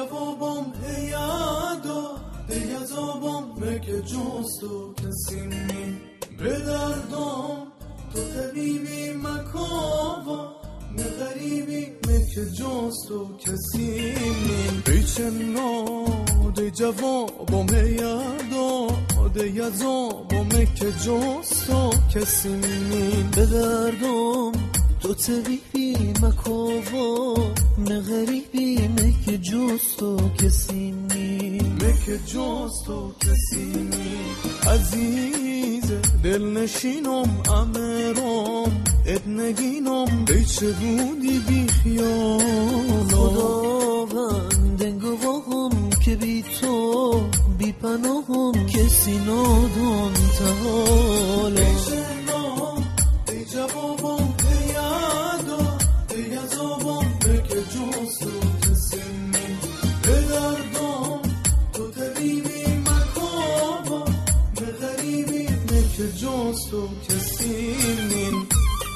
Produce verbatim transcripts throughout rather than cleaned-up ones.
جوابم هیادا دیازابم مگه جستو کسی نی به دردم تو طبیبی مکاوا نغریبی مگه جستو کسی نی بیچنا دی جوابم هیادا دیازابم مگه جستو کسی نی به دردم تو طبیبی مکاوا نغریبی مگه جستو کسی نی مگه جستو کسی نی عزیز دل نشینم امرام اد نگینم بیچه بودی بی خیال خداوند گواهم که بی تو بی پناهم کسی نادان تحاله بیچه نام دی جوابم هیادا دی عذابم مگه جستو کسی نی به دردم تو طبیبی مکاوا نغریبی مگه جستو کسی نی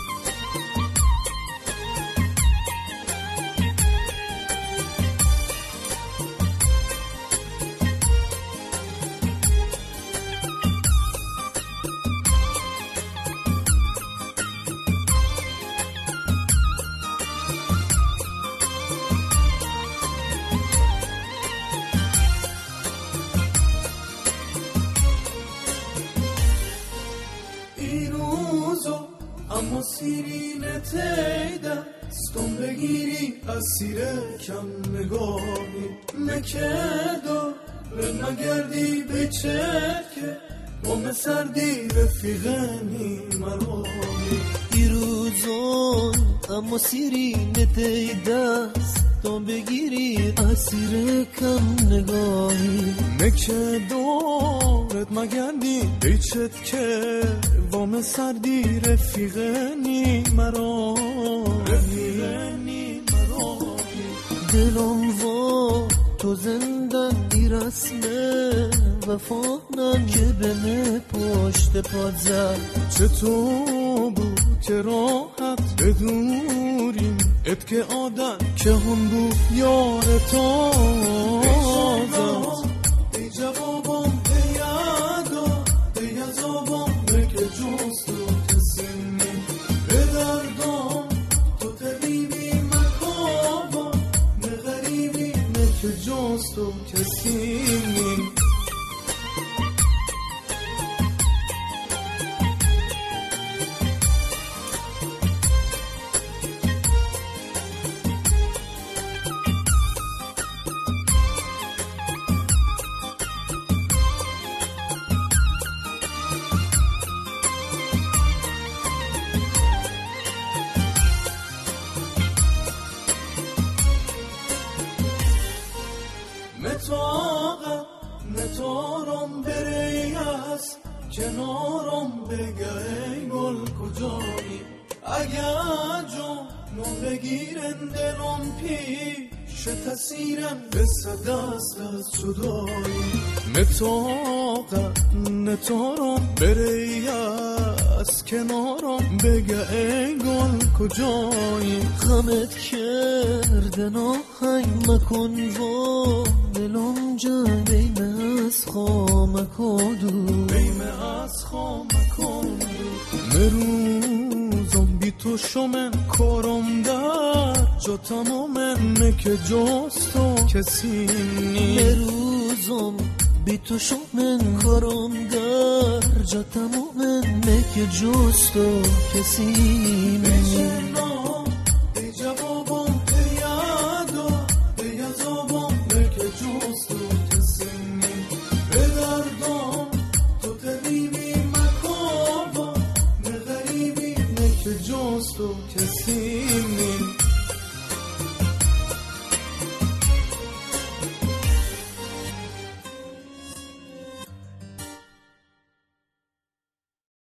اما سیرینه تیده ستون بگیری اسیر کم نگاهی مکدو رد نگردی بچه که بام سردی رفیقنی مراهی دیروزان اما سیرینه تیده ستون بگیری اسیر کم نگاهی مکدو رد نگردی بچه که وام سردی رفیقنی مرا رفیقنی مرا دلم و تو زندن دی رسمه وفانن که به من پشت پاد زد چطور بود که راحت بدوریم ات که آدم که هم بود یار تا دی جوابم هیادا دی عذابم مگه جستو کسی نی به دردم تو طبیبی مکاوا نغریبی مگه جستو کسی نی متاقم نتارم بری از کنارم بگه ای گل کجایی اگر جانم بگیرن دلم پیش تسیرن بسه دست از جدایی متاقم نتارم بری از کنارم بگه ای گل کجایی غمت کرده ناهنگ مکن و دلم جای بیمه از خامک و دو بیمه از خامک و دو مروزم بی تو شمن کارم در جا تمامن مکه جستو کسی نی مروزم بی تو شمن کارم در جا تمامن مکه جستو کسی نی دی جوابم هیادا دی عذابم مگه جستو کسی نی به دردم تو طبیبی مکاوا نغریبی مگه جستو کسی نی